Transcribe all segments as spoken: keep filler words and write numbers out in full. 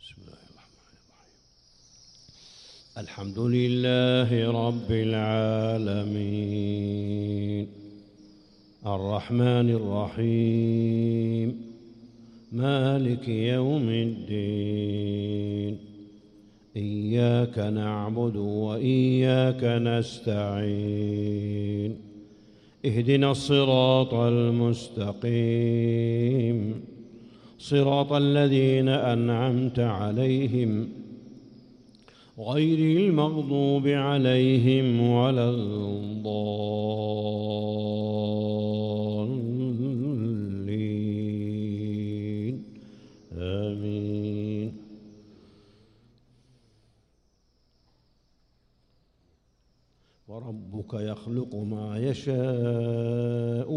بسم الله الرحمن الرحيم. الحمد لله رب العالمين الرحمن الرحيم مالك يوم الدين إياك نعبد وإياك نستعين اهدنا الصراط المستقيم صراط الذين أنعمت عليهم غير المغضوب عليهم ولا الضالين آمين. وربك يخلق ما يشاء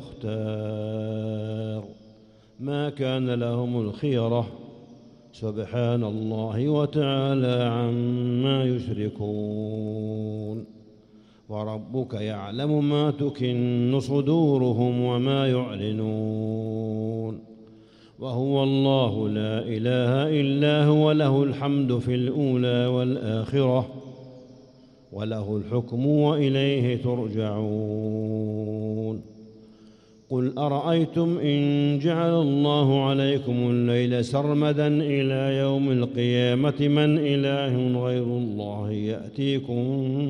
ويختار ما كان لهم الخيرة سبحان الله وتعالى عما يشركون. وربك يعلم ما تكن صدورهم وما يعلنون وهو الله لا إله إلا هو له الحمد في الأولى والآخرة وله الحكم وإليه ترجعون. قل أرأيتم إن جعل الله عليكم الليل سرمدا إلى يوم القيامة من إله غير الله يأتيكم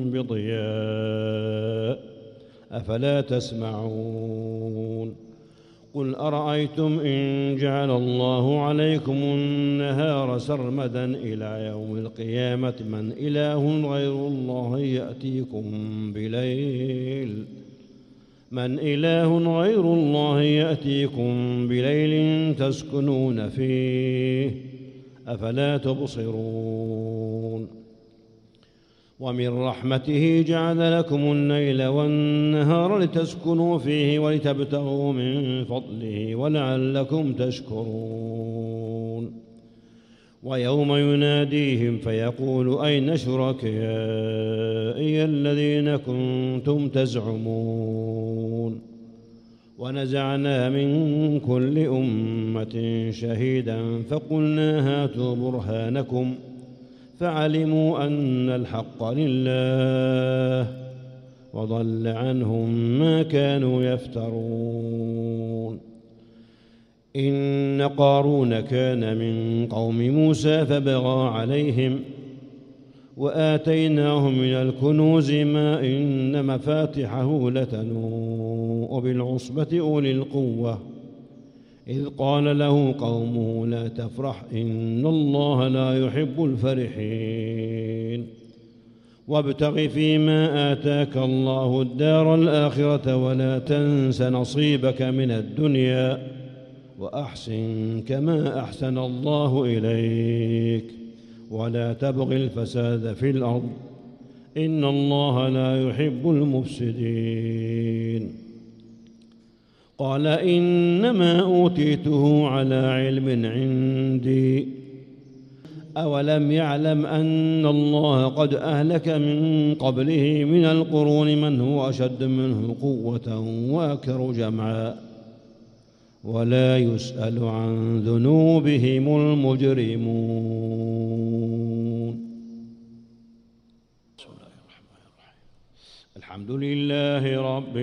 بضياء أفلا تسمعون. قل أرأيتم إن جعل الله عليكم النهار سرمدا إلى يوم القيامة من إله غير الله يأتيكم بليل من إله غير الله يأتيكم بليل تسكنون فيه أفلا تبصرون. ومن رحمته جعل لكم الليل والنهار لتسكنوا فيه ولتبتغوا من فضله ولعلكم تشكرون. ويوم يناديهم فيقول أين شركائي الذين كنتم تزعمون ونزعنا من كل أمة شهيدا فقلنا هاتوا برهانكم فعلموا أن الحق لله وضل عنهم ما كانوا يفترون. إن قارون كان من قوم موسى فبغى عليهم وآتيناه من الكنوز ما إن مفاتحه لتنوء بالعصبة أولي القوة إذ قال له قومه لا تفرح إن الله لا يحب الفرحين. وابتغ فيما آتاك الله الدار الآخرة ولا تنس نصيبك من الدنيا وأحسن كما أحسن الله إليك ولا تبغ الفساد في الأرض إن الله لا يحب المفسدين. قال إنما أوتيته على علم عندي أولم يعلم أن الله قد أهلك من قبله من القرون من هو أشد منه قوة وأكثر جمعا ولا يسأل عن ذنوبهم المجرمون. بسم الله الرحمن الرحيم. الحمد لله رب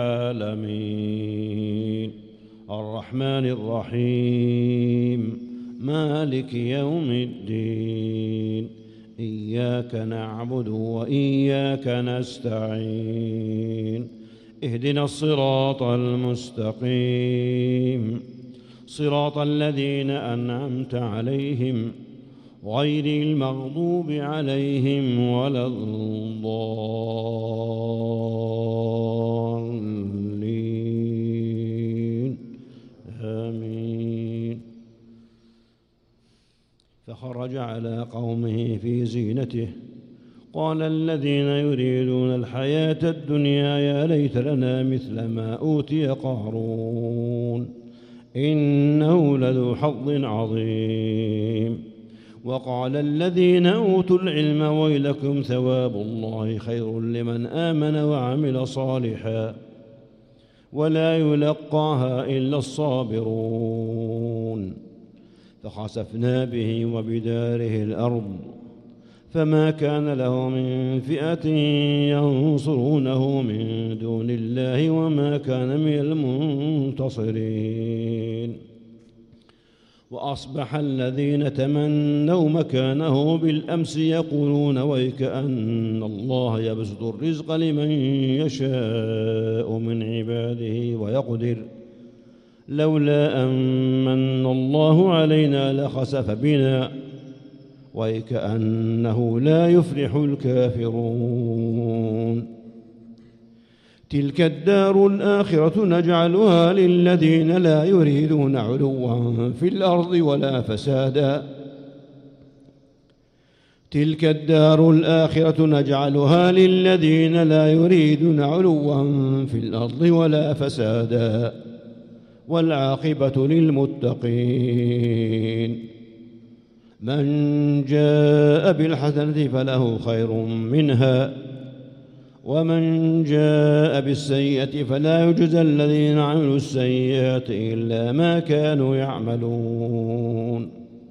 العالمين الرحمن الرحيم مالك يوم الدين إياك نعبد وإياك نستعين اهدنا الصراط المستقيم صراط الذين أنعمت عليهم غير المغضوب عليهم ولا الضالين آمين. فخرج على قومه في زينته قال الذين يريدون الحياة الدنيا يا ليت لنا مثل ما أوتي قارون إنه لذو حظ عظيم. وقال الذين أوتوا العلم ويلكم ثواب الله خير لمن آمن وعمل صالحا ولا يلقاها إلا الصابرون. فخسفنا به وبداره الأرض فما كان له من فئة ينصرونه من دون الله وما كان من المنتصرين. وأصبح الذين تمنوا مكانه بالأمس يقولون ويكأن الله يبسط الرزق لمن يشاء من عباده ويقدر لولا أن من الله علينا لخسف بنا ويكأنه لا يفلح الكافرون. تلك الدار الآخرة نجعلها للذين لا يريدون علوا في الأرض ولا فسادا تلك الدار الآخرة نجعلها للذين لا يريدون علوا في الأرض ولا فسادا والعاقبة للمتقين. من جاء بالحسنة فله خير منها ومن جاء بالسيئة فلا يجزى الذين عملوا السيئات إلا ما كانوا يعملون.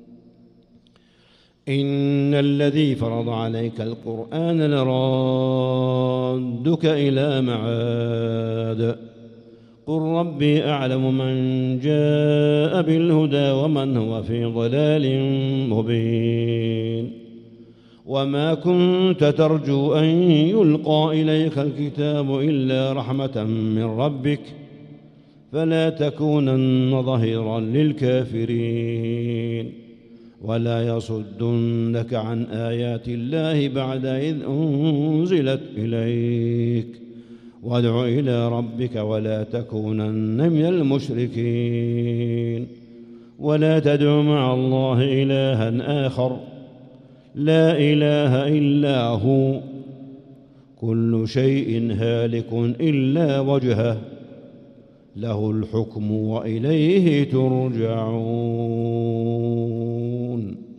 إن الذي فرض عليك القرآن لرادك إلى معاد قل ربي أعلم من جاء بالهدى ومن هو في ضلال مبين. وما كنت ترجو أن يلقى إليك الكتاب إلا رحمة من ربك فلا تكونن ظهيرا للكافرين ولا يصدنك عن آيات الله بعد إذ أنزلت إليك وادع إلى ربك ولا تكونن من المشركين ولا تدع مع الله إلها آخر لا إله إلا هو كل شيء هالك إلا وجهه له الحكم وإليه ترجعون.